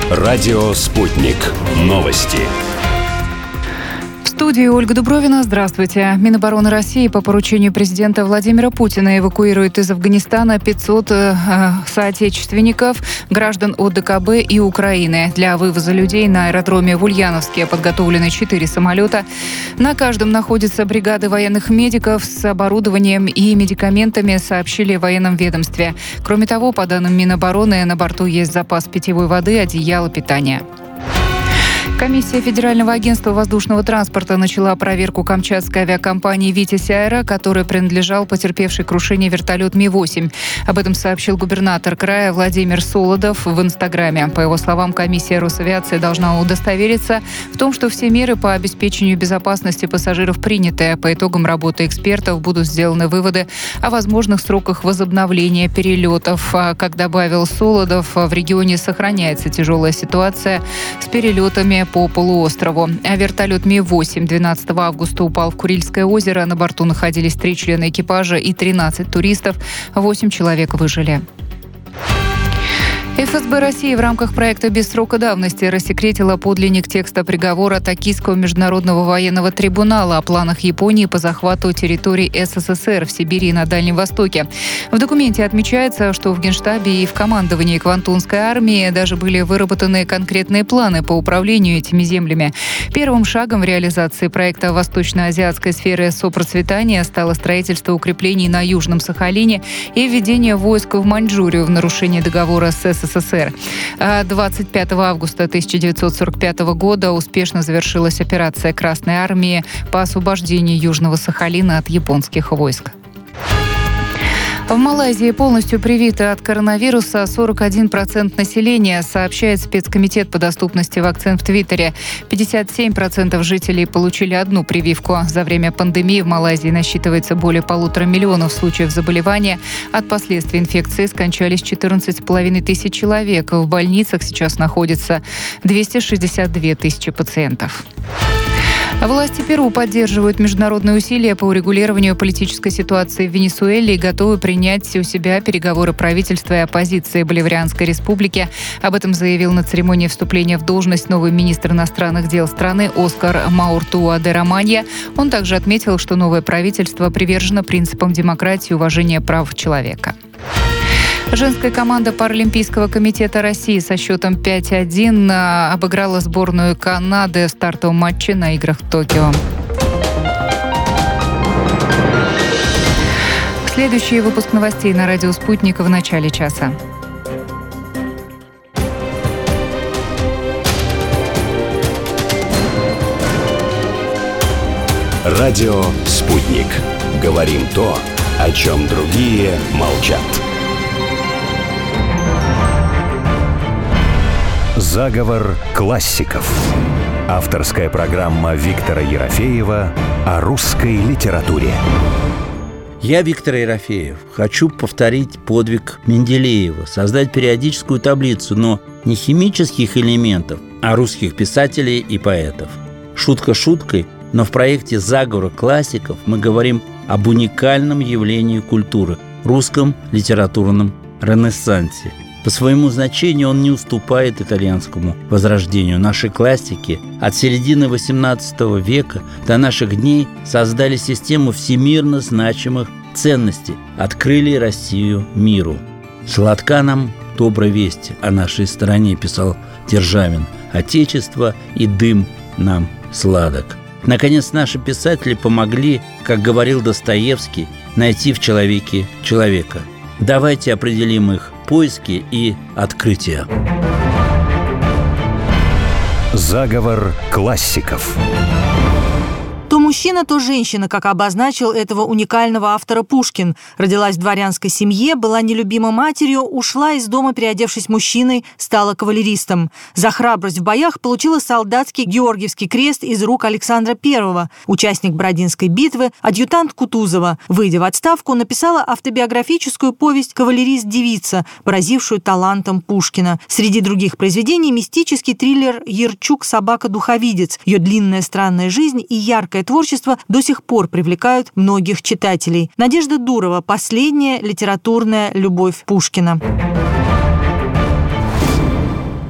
Радио «Спутник». Новости. В студии Ольга Дубровина. Здравствуйте. Минобороны России по поручению президента Владимира Путина эвакуирует из Афганистана 500 соотечественников, граждан ОДКБ и Украины. Для вывоза людей на аэродроме в Ульяновске подготовлены 4 самолета. На каждом находятся бригады военных медиков с оборудованием и медикаментами, сообщили в военном ведомстве. Кроме того, по данным Минобороны, на борту есть запас питьевой воды, одеяла, питания. Комиссия Федерального агентства воздушного транспорта начала проверку камчатской авиакомпании «Витязь Аэро», которой принадлежал потерпевший крушение вертолет Ми-8. Об этом сообщил губернатор края Владимир Солодов в Инстаграме. По его словам, комиссия Росавиации должна удостовериться в том, что все меры по обеспечению безопасности пассажиров приняты. По итогам работы экспертов будут сделаны выводы о возможных сроках возобновления перелетов. Как добавил Солодов, в регионе сохраняется тяжелая ситуация с перелетами по полуострову. А вертолет Ми-8 12 августа упал в Курильское озеро. На борту находились 3 члена экипажа и 13 туристов. 8 человек выжили. ФСБ России в рамках проекта «Без срока давности» рассекретила подлинник текста приговора Токийского международного военного трибунала о планах Японии по захвату территорий СССР в Сибири и на Дальнем Востоке. В документе отмечается, что в Генштабе и в командовании Квантунской армии даже были выработаны конкретные планы по управлению этими землями. Первым шагом в реализации проекта восточно-азиатской сферы сопроцветания стало строительство укреплений на Южном Сахалине и введение войск в Маньчжурию в нарушение договора с СССР. 25 августа 1945 года успешно завершилась операция Красной армии по освобождению Южного Сахалина от японских войск. В Малайзии полностью привиты от коронавируса 41% населения, сообщает спецкомитет по доступности вакцин в Твиттере. 57% жителей получили одну прививку. За время пандемии в Малайзии насчитывается более 1,5 миллиона случаев заболевания. От последствий инфекции скончались 14,5 тысяч человек. В больницах сейчас находится 262 тысячи пациентов. Власти Перу поддерживают международные усилия по урегулированию политической ситуации в Венесуэле и готовы принять у себя переговоры правительства и оппозиции Боливарианской республики. Об этом заявил на церемонии вступления в должность новый министр иностранных дел страны Оскар Мауртуа де Романья. Он также отметил, что новое правительство привержено принципам демократии и уважения прав человека. Женская команда Паралимпийского комитета России со счетом 5-1 обыграла сборную Канады в стартовом матче на играх в Токио. Следующий выпуск новостей на радио «Спутник» в начале часа. Радио «Спутник». Говорим то, о чем другие молчат. Заговор классиков. Авторская программа Виктора Ерофеева о русской литературе. Я, Виктор Ерофеев, хочу повторить подвиг Менделеева, создать периодическую таблицу, но не химических элементов, а русских писателей и поэтов. Шутка шуткой, но в проекте «Заговор классиков» мы говорим об уникальном явлении культуры – русском литературном ренессансе. По своему значению он не уступает итальянскому возрождению. Наши классики от середины XVIII века до наших дней создали систему всемирно значимых ценностей, открыли Россию миру. «Сладка нам добрая весть о нашей стране», писал Державин. «Отечество и дым нам сладок». Наконец, наши писатели помогли, как говорил Достоевский, найти в человеке человека. Давайте определим их поиски и открытия. Заговор классиков. То мужчина, то женщина, как обозначил этого уникального автора Пушкин. Родилась в дворянской семье, была нелюбима матерью, ушла из дома, переодевшись мужчиной, стала кавалеристом. За храбрость в боях получила солдатский Георгиевский крест из рук Александра I. Участник Бородинской битвы, адъютант Кутузова. Выйдя в отставку, написала автобиографическую повесть «Кавалерист-девица», поразившую талантом Пушкина. Среди других произведений мистический триллер «Ярчук. Собака-духовидец». Ее длинная странная жизнь и яркое творчество до сих пор привлекают многих читателей. Надежда Дурова. Последняя литературная любовь Пушкина.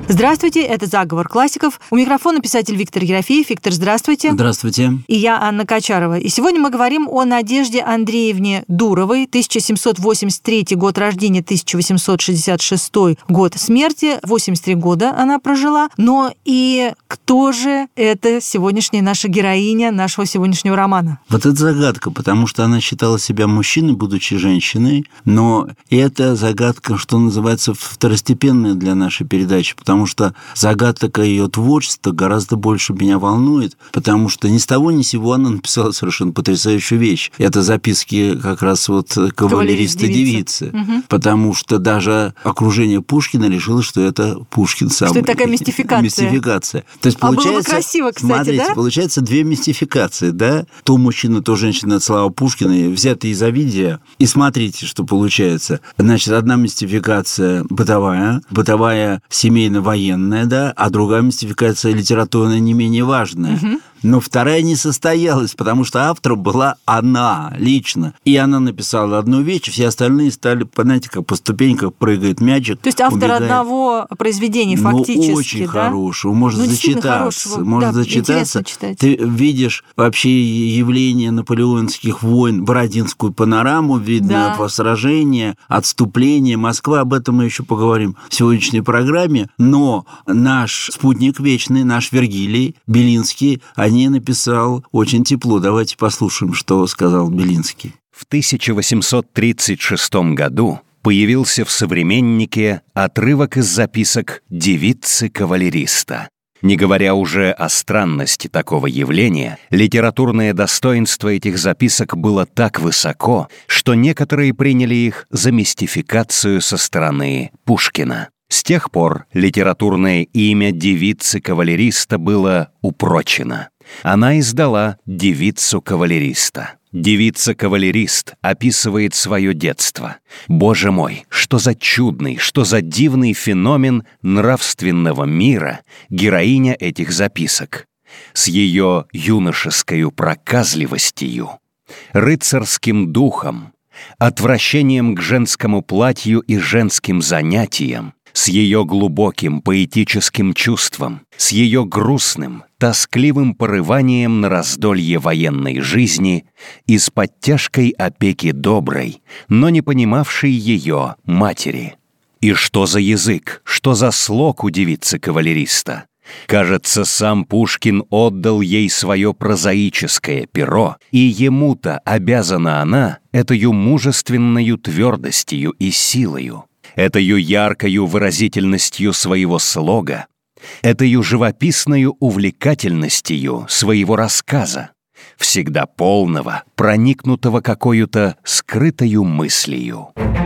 Здравствуйте, это «Заговор классиков». У микрофона писатель Виктор Ерофеев. Виктор, здравствуйте. Здравствуйте. И я, Анна Качарова. И сегодня мы говорим о Надежде Андреевне Дуровой, 1783 год рождения, 1866 год смерти, 83 года она прожила. Но и кто же это сегодняшняя наша героиня нашего сегодняшнего романа? Вот это загадка, потому что она считала себя мужчиной, будучи женщиной, но это загадка, что называется, второстепенная для нашей передачи, потому что загадка ее творчества гораздо больше меня волнует, потому что ни с того ни с сего она написала совершенно потрясающую вещь. Это записки как раз вот кавалериста-девицы, потому что даже окружение Пушкина решило, что это Пушкин сам. Что это такая мистификация. Мистификация. То есть, получается, было бы красиво, кстати, смотрите, да? Получается две мистификации, да? То мужчина, то женщина, это слова Пушкина, взятые из Овидия. И смотрите, что получается. Значит, одна мистификация бытовая семейно-военная, да, а другая мистификация литературная не менее важная. Но вторая не состоялась, потому что автором была она лично. И она написала одну вещь, все остальные стали, знаете, как по ступенькам прыгает мячик. То есть автор убегает. Одного произведения фактически, очень да? хорошего, может зачитаться. Может зачитаться. Ты видишь вообще явление наполеонских войн, Бородинскую панораму, видно сражение, отступление. Москва, об этом мы еще поговорим в сегодняшней программе. Но наш спутник вечный, наш Вергилий Белинский, не написал очень тепло. Давайте послушаем, что сказал Белинский. В 1836 году появился в «Современнике» отрывок из записок девицы-кавалериста. Не говоря уже о странности такого явления, литературное достоинство этих записок было так высоко, что некоторые приняли их за мистификацию со стороны Пушкина. С тех пор литературное имя девицы-кавалериста было упрочено. Она издала «Девицу-кавалериста». Девица-кавалерист описывает свое детство. Боже мой, что за чудный, что за дивный феномен нравственного мира героиня этих записок. С ее юношескою проказливостью, рыцарским духом, отвращением к женскому платью и женским занятиям, с ее глубоким поэтическим чувством, с ее грустным, тоскливым порыванием на раздолье военной жизни из-под тяжкой опеки доброй, но не понимавшей ее матери. И что за язык, что за слог у девицы-кавалериста? Кажется, сам Пушкин отдал ей свое прозаическое перо, и ему-то обязана она этою мужественною твердостью и силою, этою яркою выразительностью своего слога, этою живописною увлекательностью своего рассказа, всегда полного, проникнутого какою-то скрытою мыслью.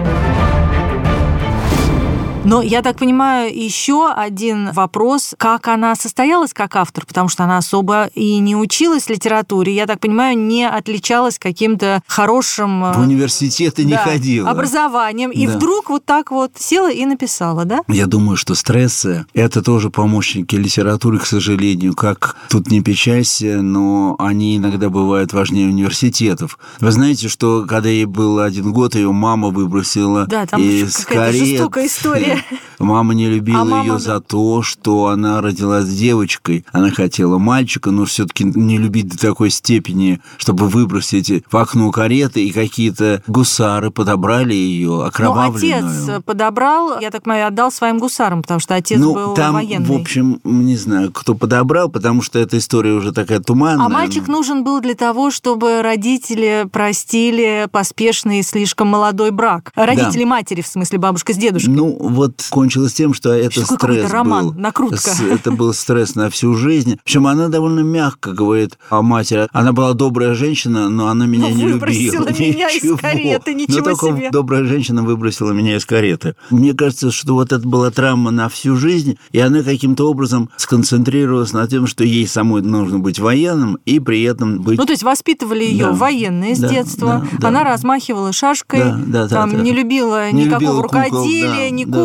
Но, я так понимаю, еще один вопрос, как она состоялась как автор, потому что она особо и не училась литературе, я так понимаю, не отличалась каким-то хорошим... В университеты не ходила. Образованием, и вдруг вот так вот села и написала, да? Я думаю, что стрессы – это тоже помощники литературы, к сожалению. Как тут не печалься, но они иногда бывают важнее университетов. Вы знаете, что когда ей было 1 год, ее мама выбросила из карет. Жестокая история. Мама не любила ее за то, что она родилась девочкой. Она хотела мальчика, но все-таки не любить до такой степени, чтобы выбросить в окно кареты, и какие-то гусары подобрали ее, окровавленную. Но отец подобрал, я так понимаю, отдал своим гусарам, потому что отец был там, военный. В общем, не знаю, кто подобрал, потому что эта история уже такая туманная. А мальчик нужен был для того, чтобы родители простили поспешный слишком молодой брак. Родители матери, в смысле бабушка с дедушкой. Вот кончилось тем, что это стресс роман, был. Накрутка. Это был стресс на всю жизнь. Причем она довольно мягко говорит о матери. Она была добрая женщина, но она меня не любила. Выбросила меня из кареты, ничего себе. Добрая женщина выбросила меня из кареты. Мне кажется, что вот это была травма на всю жизнь, и она каким-то образом сконцентрировалась на том, что ей самой нужно быть военным и при этом быть... То есть воспитывали ее военные с детства. Она размахивала шашкой, не любила никакого рукоделия, ни кукол,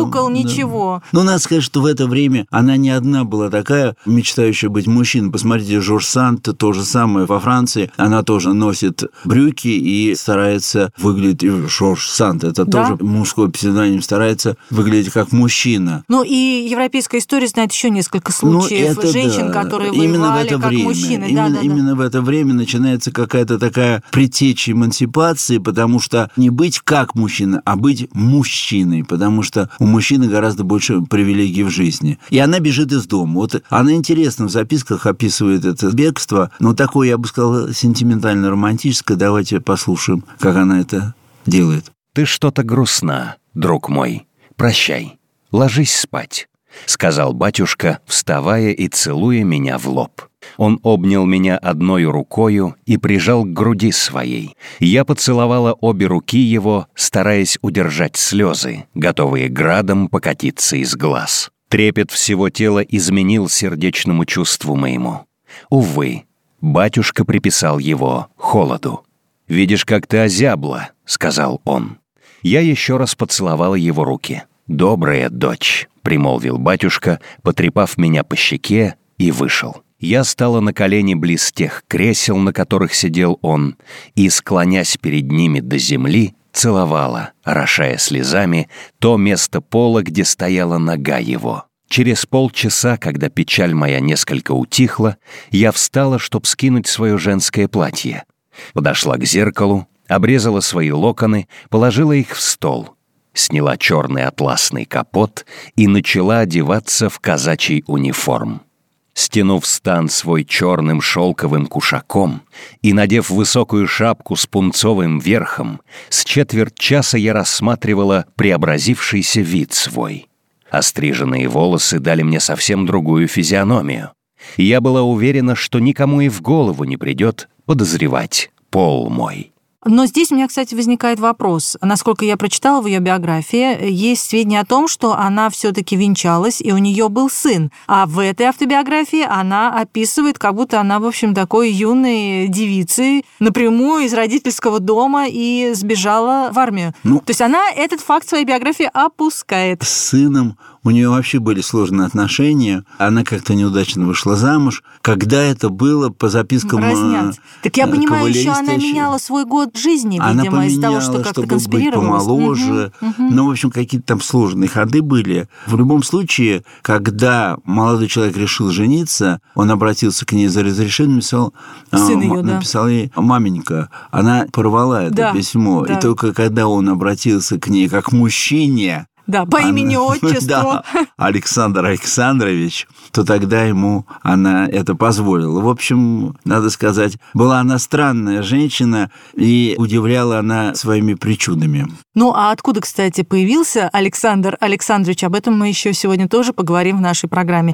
мюзикл, ничего. Но надо сказать, что в это время она не одна была такая, мечтающая быть мужчиной. Посмотрите, Жорж Санд, то же самое во Франции. Она тоже носит брюки и старается выглядеть... Жорж Санд, это тоже мужской псевдоним, старается выглядеть как мужчина. Ну и европейская история знает еще несколько случаев женщин, которые воевали как мужчины. Именно в это время начинается какая-то такая предтеча эмансипации, потому что не быть как мужчина, а быть мужчиной, потому что у мужчины гораздо больше привилегий в жизни. И она бежит из дома. Вот она интересно в записках описывает это бегство, но такое, я бы сказал, сентиментально-романтическое. Давайте послушаем, как она это делает. «Ты что-то грустна, друг мой. Прощай. Ложись спать», — сказал батюшка, вставая и целуя меня в лоб. Он обнял меня одной рукою и прижал к груди своей. Я поцеловала обе руки его, стараясь удержать слезы, готовые градом покатиться из глаз. Трепет всего тела изменил сердечному чувству моему. Увы, батюшка приписал его холоду. «Видишь, как ты озябла», — сказал он. Я еще раз поцеловала его руки. «Добрая дочь», — примолвил батюшка, потрепав меня по щеке, и вышел. Я стала на колени близ тех кресел, на которых сидел он, и, склонясь перед ними до земли, целовала, орошая слезами, то место пола, где стояла нога его. Через полчаса, когда печаль моя несколько утихла, я встала, чтоб скинуть свое женское платье. Подошла к зеркалу, обрезала свои локоны, положила их в стол, сняла черный атласный капот и начала одеваться в казачий униформ. Стянув стан свой черным шелковым кушаком и надев высокую шапку с пунцовым верхом, с четверть часа я рассматривала преобразившийся вид свой. Остриженные волосы дали мне совсем другую физиономию. Я была уверена, что никому и в голову не придет подозревать пол мой. Но здесь у меня, кстати, возникает вопрос. Насколько я прочитала в ее биографии, есть сведения о том, что она все-таки венчалась, и у нее был сын. А в этой автобиографии она описывает, как будто она, в общем, такой юной девицей, напрямую из родительского дома и сбежала в армию. То есть она этот факт в своей биографии опускает. С сыном у нее вообще были сложные отношения. Она как-то неудачно вышла замуж. Когда это было, по запискам разнят. Так я понимаю, еще она меняла свой год жизни, видимо, из-за того, что как-то конспирировалась. Быть помоложе. Ну, в общем, какие-то там сложные ходы были. В любом случае, когда молодой человек решил жениться, он обратился к ней за разрешением, написал ей «маменька». Она порвала это письмо. И только когда он обратился к ней как к мужчине, по имени-отчеству. Александр Александрович, то тогда ему она это позволила. В общем, надо сказать, была она странная женщина, и удивляла она своими причудами. Ну, а откуда, кстати, появился Александр Александрович? Об этом мы еще сегодня тоже поговорим в нашей программе.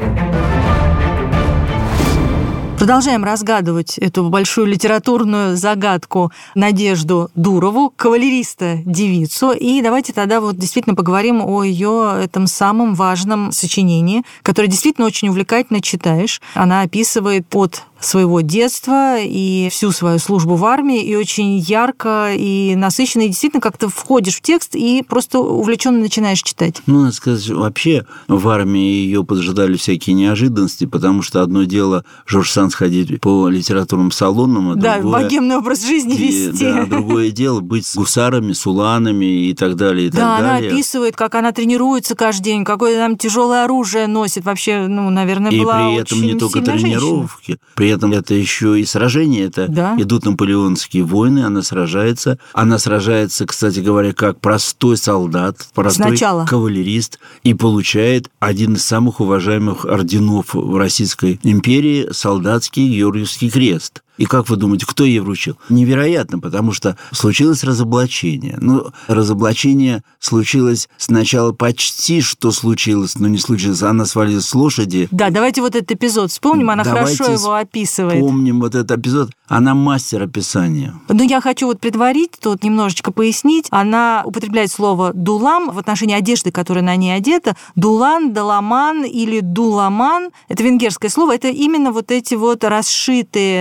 Продолжаем разгадывать эту большую литературную загадку Надежду Дурову, кавалериста-девицу. И давайте тогда вот действительно поговорим о ее этом самом важном сочинении, которое действительно очень увлекательно читаешь. Она описывает от своего детства и всю свою службу в армии, и очень ярко и насыщенно, и действительно как-то входишь в текст и просто увлеченно начинаешь читать. Ну, надо сказать, вообще в армии ее поджидали всякие неожиданности, потому что одно дело Жорж Санд ходить по литературным салонам, а другое... богемный образ жизни вести. Да, другое дело быть с гусарами, с уланами и так далее, и так далее. Да, она описывает, как она тренируется каждый день, какое там тяжелое оружие носит. Вообще, наверное, была очень сильная женщина. И при этом не только тренировки, при этом это еще и сражения, это идут наполеонские войны, она сражается, кстати говоря, как простой солдат, простой кавалерист, и получает один из самых уважаемых орденов в Российской империи — солдатский Георгиевский крест. И как вы думаете, кто ей вручил? Невероятно, потому что случилось разоблачение. Разоблачение случилось сначала почти что случилось, но не случилось. Она свалилась с лошади. Да, давайте вот этот эпизод вспомним, она хорошо его описывает. Помним вот этот эпизод. Она мастер описания. Я хочу предварить, тут немножечко пояснить. Она употребляет слово «дулам» в отношении одежды, которая на ней одета. Дулан, даламан или дуламан – это венгерское слово. Это именно вот эти вот расшитые... Мундиры.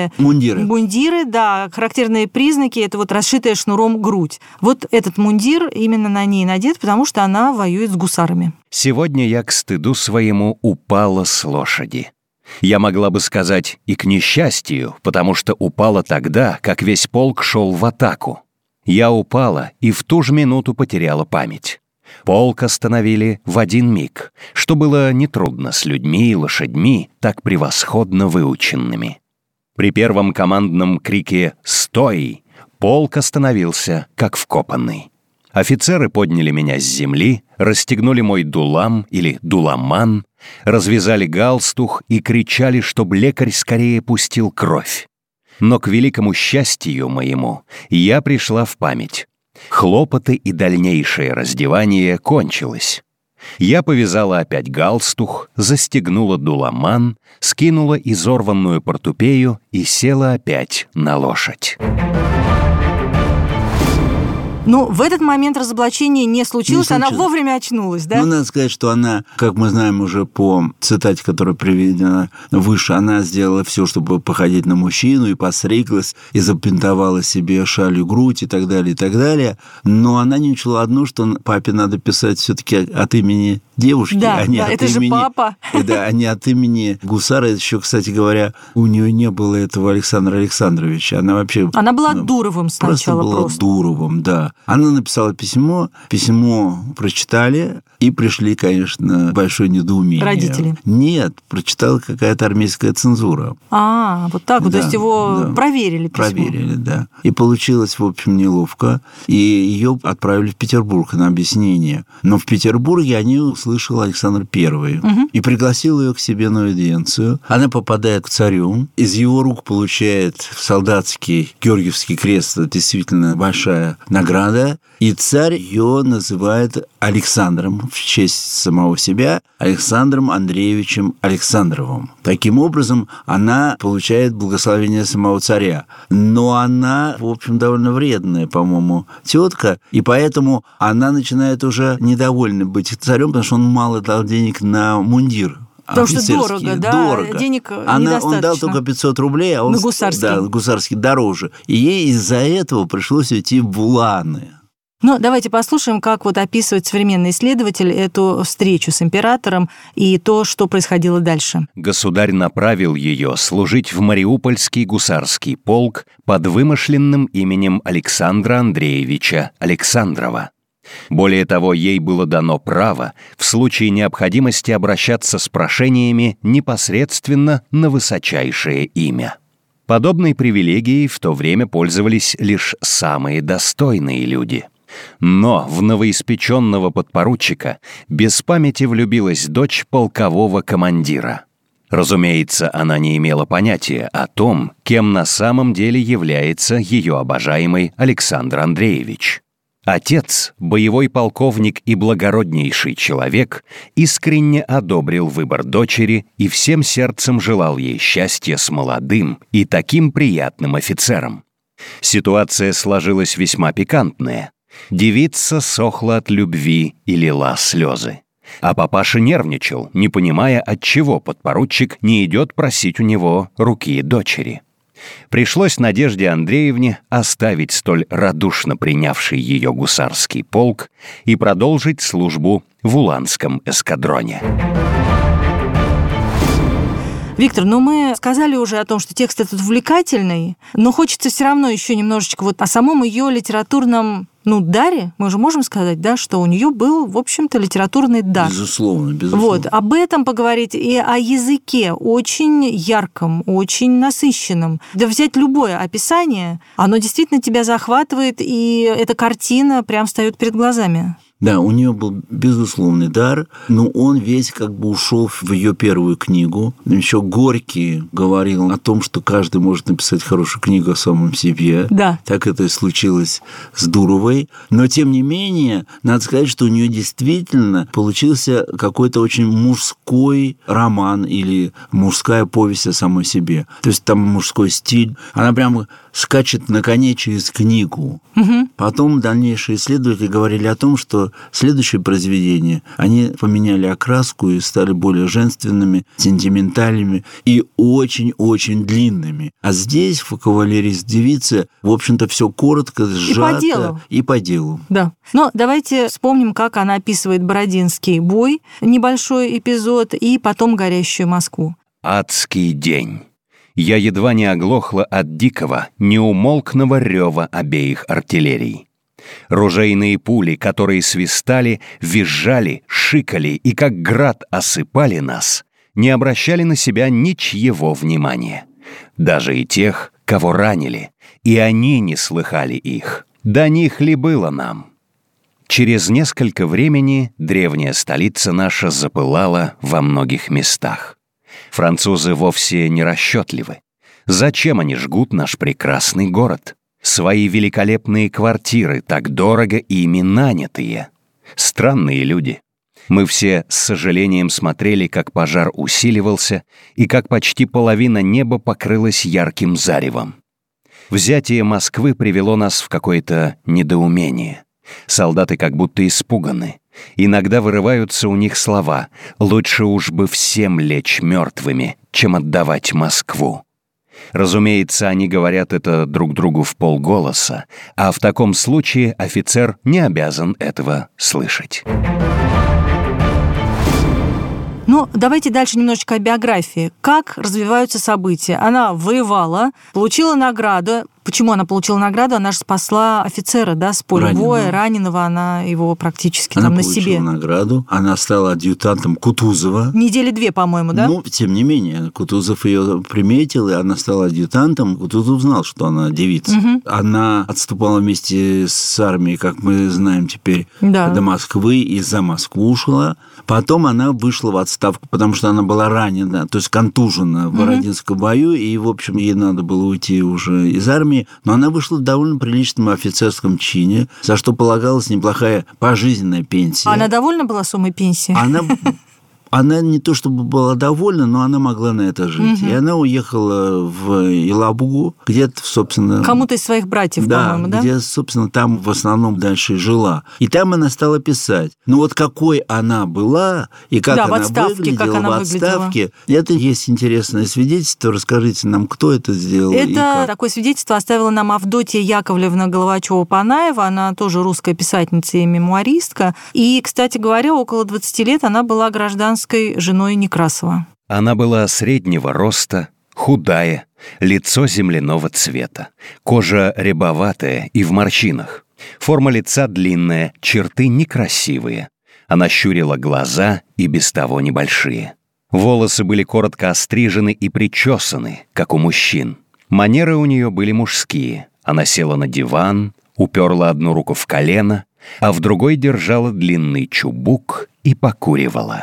Мундиры, да, характерные признаки – это вот расшитая шнуром грудь. Вот этот мундир именно на ней надет, потому что она воюет с гусарами. Сегодня я к стыду своему упала с лошади. Я могла бы сказать и к несчастью, потому что упала тогда, как весь полк шел в атаку. Я упала и в ту же минуту потеряла память. Полк остановили в один миг, что было нетрудно с людьми и лошадьми, так превосходно выученными. При первом командном крике «Стой!» полк остановился, как вкопанный. Офицеры подняли меня с земли, расстегнули мой дулам или дуламан, развязали галстух и кричали, чтоб лекарь скорее пустил кровь. Но к великому счастью моему я пришла в память. Хлопоты и дальнейшее раздевание кончилось. Я повязала опять галстух, застегнула дуламан, скинула изорванную портупею и села опять на лошадь. Ну, в этот момент разоблачения не случилось, она вовремя очнулась, да? Ну, надо сказать, что она, как мы знаем уже по цитате, которая приведена выше, она сделала все, чтобы походить на мужчину, и постриглась, и запинтовала себе шалью грудь, и так далее, и так далее. Но она не учла одно, что папе надо писать все-таки от имени девушки, да, а не от это имени... же папа. Да, а не от имени гусара. Еще, кстати говоря, у нее не было этого Александра Александровича. Она вообще... Она была Дуровым сначала просто. Была Дуровым, да. Она написала письмо прочитали, и пришли, конечно, большое недоумение. Родители? Нет, прочитала какая-то армейская цензура. Вот так вот, да, то есть его проверили письмо. Проверили, да. И получилось, в общем, неловко. И ее отправили в Петербург на объяснение. Но в Петербурге они услышал Александр I и пригласил ее к себе на аудиенцию. Она попадает к царю, из его рук получает солдатский Георгиевский крест, действительно большая награда, и царь ее называет Александром в честь самого себя, Александром Андреевичем Александровым. Таким образом, она получает благословение самого царя. Но она, в общем, довольно вредная, по-моему, тетка, и поэтому она начинает уже недовольна быть царем, потому что он мало дал денег на мундир. Потому что дорого, да? Дорого. Денег недостаточно. Он дал только 500 рублей, а он... На гусарский. Да, гусарский дороже. И ей из-за этого пришлось уйти в Уланы. Ну, давайте послушаем, как вот описывает современный исследователь эту встречу с императором и то, что происходило дальше. Государь направил ее служить в Мариупольский гусарский полк под вымышленным именем Александра Андреевича Александрова. Более того, ей было дано право в случае необходимости обращаться с прошениями непосредственно на высочайшее имя. Подобной привилегией в то время пользовались лишь самые достойные люди. Но в новоиспеченного подпоручика без памяти влюбилась дочь полкового командира. Разумеется, она не имела понятия о том, кем на самом деле является ее обожаемый Александр Андреевич. Отец, боевой полковник и благороднейший человек, искренне одобрил выбор дочери и всем сердцем желал ей счастья с молодым и таким приятным офицером. Ситуация сложилась весьма пикантная. Девица сохла от любви и лила слезы. А папаша нервничал, не понимая, отчего подпоручик не идет просить у него руки дочери. Пришлось Надежде Андреевне оставить столь радушно принявший ее гусарский полк и продолжить службу в Уланском эскадроне. Виктор, мы сказали уже о том, что текст этот увлекательный, но хочется все равно еще немножечко вот о самом ее литературном даре. Мы же можем сказать, да, что у нее был, в общем-то, литературный дар. Безусловно. Вот, об этом поговорить и о языке очень ярком, очень насыщенном. Да взять любое описание, оно действительно тебя захватывает, и эта картина прям встает перед глазами. Да, у нее был безусловный дар, но он весь как бы ушел в ее первую книгу. Еще Горький говорил о том, что каждый может написать хорошую книгу о самом себе. Да. Так это и случилось с Дуровой. Но, тем не менее, надо сказать, что у нее действительно получился какой-то очень мужской роман или мужская повесть о самой себе. То есть там мужской стиль. Она прямо скачет на коне через книгу. Угу. Потом дальнейшие исследователи говорили о том, что что следующие произведения, они поменяли окраску и стали более женственными, сентиментальными и очень-очень длинными. А здесь в «Кавалерист девицы», в общем-то, все коротко, сжато и по делу. Да. Но давайте вспомним, как она описывает Бородинский бой, небольшой эпизод, и потом горящую Москву. «Адский день. Я едва не оглохла от дикого, неумолкного рева обеих артиллерий. Ружейные пули, которые свистали, визжали, шикали и как град осыпали нас, не обращали на себя ничьего внимания. Даже и тех, кого ранили, и они не слыхали их. До них ли было нам?» Через несколько времени древняя столица наша запылала во многих местах. Французы вовсе не расчетливы. Зачем они жгут наш прекрасный город? Свои великолепные квартиры, так дорого ими нанятые. Странные люди. Мы все с сожалением смотрели, как пожар усиливался и как почти половина неба покрылась ярким заревом. Взятие Москвы привело нас в какое-то недоумение. Солдаты как будто испуганы. Иногда вырываются у них слова: «Лучше уж бы всем лечь мертвыми, чем отдавать Москву». Разумеется, они говорят это друг другу вполголоса, а в таком случае офицер не обязан этого слышать. Ну, давайте дальше немножечко о биографии. Как развиваются события? Она воевала, получила награду. Почему она получила награду? Она же спасла офицера, да, с поля боя, раненого, она его практически она там на себе. Она получила награду, она стала адъютантом Кутузова. Недели 2, по-моему, да? Ну, тем не менее, Кутузов ее приметил, и она стала адъютантом. Кутузов знал, что она девица. Угу. Она отступала вместе с армией, как мы знаем теперь, до Москвы, и за Москву ушла. Потом она вышла в отставку, потому что она была ранена, то есть контужена в Бородинском бою, и, в общем, ей надо было уйти уже из армии. Но она вышла в довольно приличном офицерском чине, за что полагалась неплохая пожизненная пенсия. Она довольна была суммой пенсии? Она не то чтобы была довольна, но она могла на это жить. И она уехала в Елабугу, где, собственно... Кому-то из своих братьев, по-моему, да? где, собственно, там в основном дальше и жила. И там она стала писать. Ну вот какой она была и как она выглядела в отставке, это есть интересное свидетельство. Расскажите нам, кто это сделал и как. Такое свидетельство оставила нам Авдотья Яковлевна Головачева-Панаева. Она тоже русская писательница и мемуаристка. И, кстати говоря, около 20 лет она была гражданской женой Некрасова. Она была среднего роста, худая, лицо земляного цвета, кожа рябоватая и в морщинах, форма лица длинная, черты некрасивые. Она щурила глаза и без того небольшие. Волосы были коротко острижены и причесаны, как у мужчин. Манеры у нее были мужские. Она села на диван, уперла одну руку в колено, а в другой держала длинный чубук и покуривала.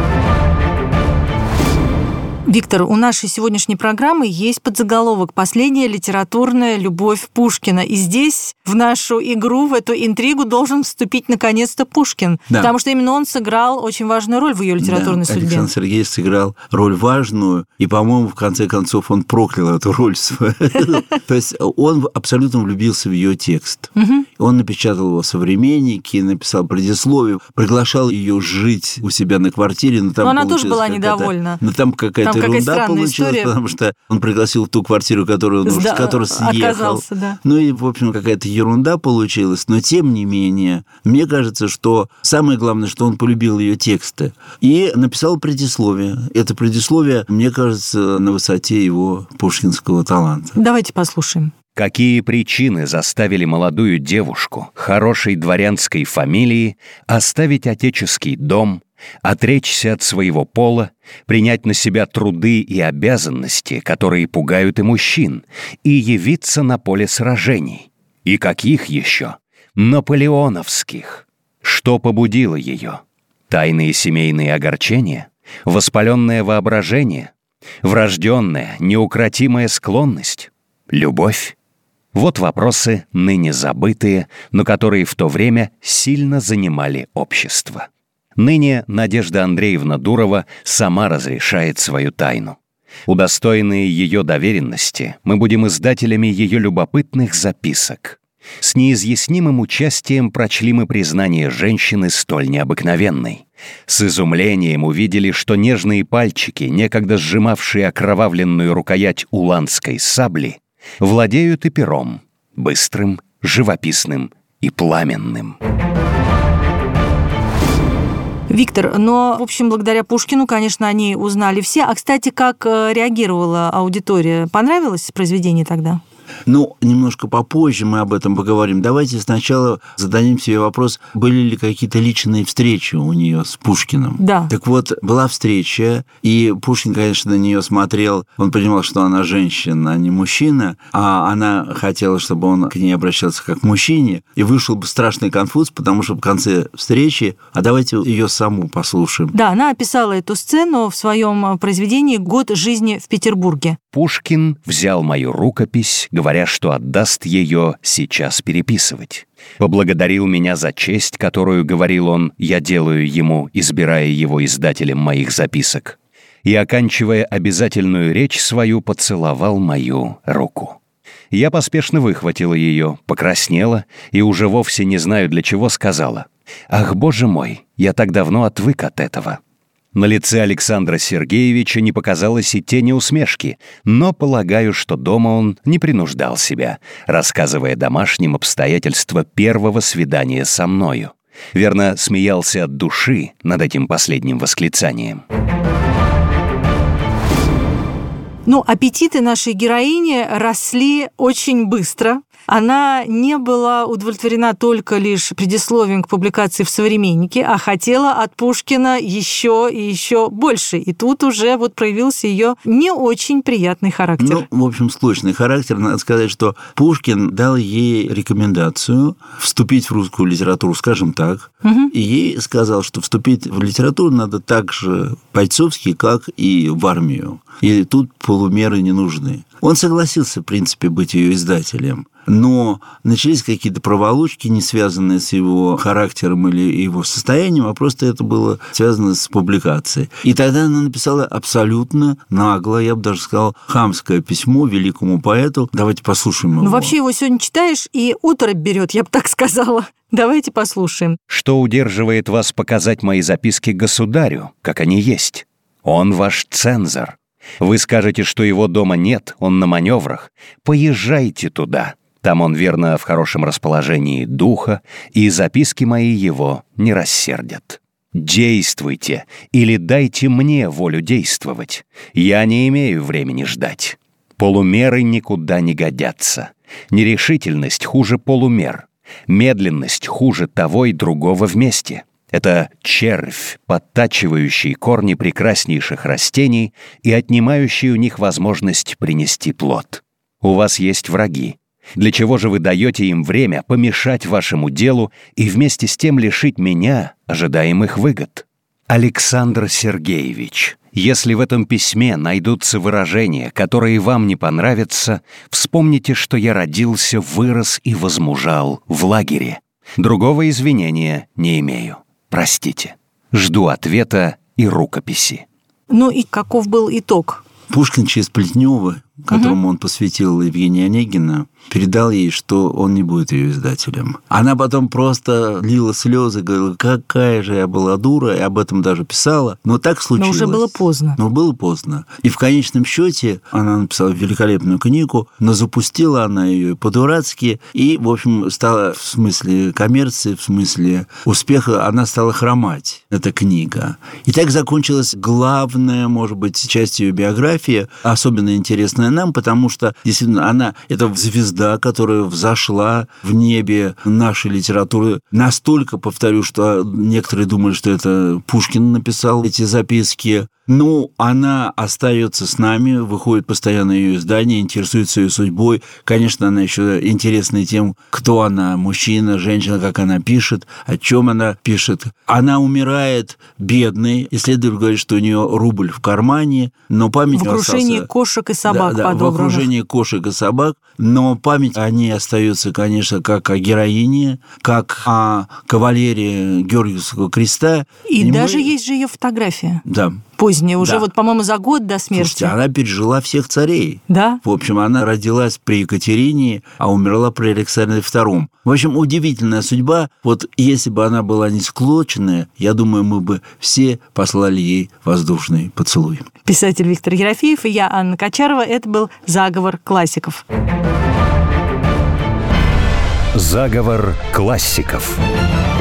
Виктор, у нашей сегодняшней программы есть подзаголовок «Последняя литературная любовь Пушкина». И здесь в нашу игру, в эту интригу должен вступить наконец-то Пушкин. Да. Потому что именно он сыграл очень важную роль в ее литературной судьбе. Александр Сергеевич сыграл роль важную, и, по-моему, в конце концов он проклял эту роль свою. То есть он абсолютно влюбился в ее текст. Он напечатал его в «Современнике», написал предисловие, приглашал ее жить у себя на квартире. Но она тоже была недовольна. Но там какая-то ерунда получилась, история. Потому что он пригласил в ту квартиру, с которой съехал. Да. Ну и, в общем, какая-то ерунда получилась. Но, тем не менее, мне кажется, что самое главное, что он полюбил ее тексты. И написал предисловие. Это предисловие, мне кажется, на высоте его пушкинского таланта. Давайте послушаем. Какие причины заставили молодую девушку хорошей дворянской фамилии оставить отеческий дом, отречься от своего пола, принять на себя труды и обязанности, которые пугают и мужчин, и явиться на поле сражений? И каких еще? Наполеоновских. Что побудило ее? Тайные семейные огорчения? Воспаленное воображение? Врожденная, неукротимая склонность? Любовь? Вот вопросы, ныне забытые, но которые в то время сильно занимали общество. Ныне Надежда Андреевна Дурова сама разрешает свою тайну. Удостоенные ее доверенности, мы будем издателями ее любопытных записок. С неизъяснимым участием прочли мы признание женщины столь необыкновенной. С изумлением увидели, что нежные пальчики, некогда сжимавшие окровавленную рукоять уланской сабли, владеют и пером, быстрым, живописным и пламенным. Виктор, но, в общем, благодаря Пушкину, конечно, они узнали все. А, кстати, как реагировала аудитория? Понравилось произведение тогда? Немножко попозже мы об этом поговорим. Давайте сначала зададим себе вопрос, были ли какие-то личные встречи у нее с Пушкиным. Да. Так вот, была встреча, и Пушкин, конечно, на нее смотрел, он понимал, что она женщина, а не мужчина, а она хотела, чтобы он к ней обращался как к мужчине, и вышел бы страшный конфуз, потому что в конце встречи, а давайте ее саму послушаем. Да, она описала эту сцену в своем произведении «Год жизни в Петербурге». Пушкин взял мою рукопись, говоря, что отдаст ее сейчас переписывать. Поблагодарил меня за честь, которую, говорил он, я делаю ему, избирая его издателем моих записок. И, оканчивая обязательную речь свою, поцеловал мою руку. Я поспешно выхватила ее, покраснела и, уже вовсе не знаю для чего, сказала: «Ах, Боже мой, я так давно отвык от этого». На лице Александра Сергеевича не показалось и тени усмешки, но полагаю, что дома он не принуждал себя, рассказывая домашним обстоятельства первого свидания со мною. Верно, смеялся от души над этим последним восклицанием. Аппетиты нашей героини росли очень быстро. Она не была удовлетворена только лишь предисловием к публикации в «Современнике», а хотела от Пушкина еще и еще больше. И тут уже проявился ее не очень приятный характер. В общем, сложный характер. Надо сказать, что Пушкин дал ей рекомендацию вступить в русскую литературу, скажем так, и ей сказал, что вступить в литературу надо так же бойцовски, как и в армию. И тут полумеры не нужны. Он согласился, в принципе, быть ее издателем. Но начались какие-то проволочки, не связанные с его характером или его состоянием, а просто это было связано с публикацией. И тогда она написала абсолютно нагло, я бы даже сказал, хамское письмо великому поэту. Давайте послушаем его. Вообще его сегодня читаешь, и оторопь берет, я бы так сказала. Давайте послушаем. «Что удерживает вас показать мои записки государю, как они есть? Он ваш цензор. Вы скажете, что его дома нет, он на маневрах. Поезжайте туда. Там он, верно, в хорошем расположении духа, и записки мои его не рассердят. Действуйте, или дайте мне волю действовать. Я не имею времени ждать. Полумеры никуда не годятся. Нерешительность хуже полумер. Медленность хуже того и другого вместе. Это червь, подтачивающий корни прекраснейших растений и отнимающий у них возможность принести плод. У вас есть враги. Для чего же вы даете им время помешать вашему делу и вместе с тем лишить меня ожидаемых выгод? Александр Сергеевич, если в этом письме найдутся выражения, которые вам не понравятся, вспомните, что я родился, вырос и возмужал в лагере. Другого извинения не имею. Простите. Жду ответа и рукописи». И каков был итог? Пушкин через Плетнева, которому он посвятил Евгения Онегина, передал ей, что он не будет ее издателем. Она потом просто лила слезы, говорила, какая же я была дура, и об этом даже писала. Но так случилось. Но уже было поздно. Но было поздно. И в конечном счете она написала великолепную книгу, но запустила она ее по-дурацки, и, в общем, стала в смысле коммерции, в смысле успеха, она стала хромать, эта книга. И так закончилась главная, может быть, часть ее биографии, особенно интересная нам, потому что, действительно, она – это звезда, которая взошла в небе нашей литературы. Настолько, повторю, что некоторые думали, что это Пушкин написал эти записки. Она остается с нами, выходит постоянно ее издание, интересуется ее судьбой. Конечно, она еще интересна тем, кто она, мужчина, женщина, как она пишет, о чем она пишет. Она умирает бедной. Исследователь говорит, что у нее рубль в кармане, но память... В окружении кошек и собак подобранных. В окружении кошек и собак, но память о ней остается, конечно, как о героине, как о кавалере Георгиевского креста. И даже есть же ее фотография. Да. поздняя, уже Да. вот, по-моему, за год до смерти. Слушайте, она пережила всех царей. Да? В общем, она родилась при Екатерине, а умерла при Александре II. В общем, удивительная судьба. Вот если бы она была не склоченная, я думаю, мы бы все послали ей воздушный поцелуй. Писатель Виктор Ерофеев и я, Анна Качарова. Это был «Заговор классиков». Заговор классиков.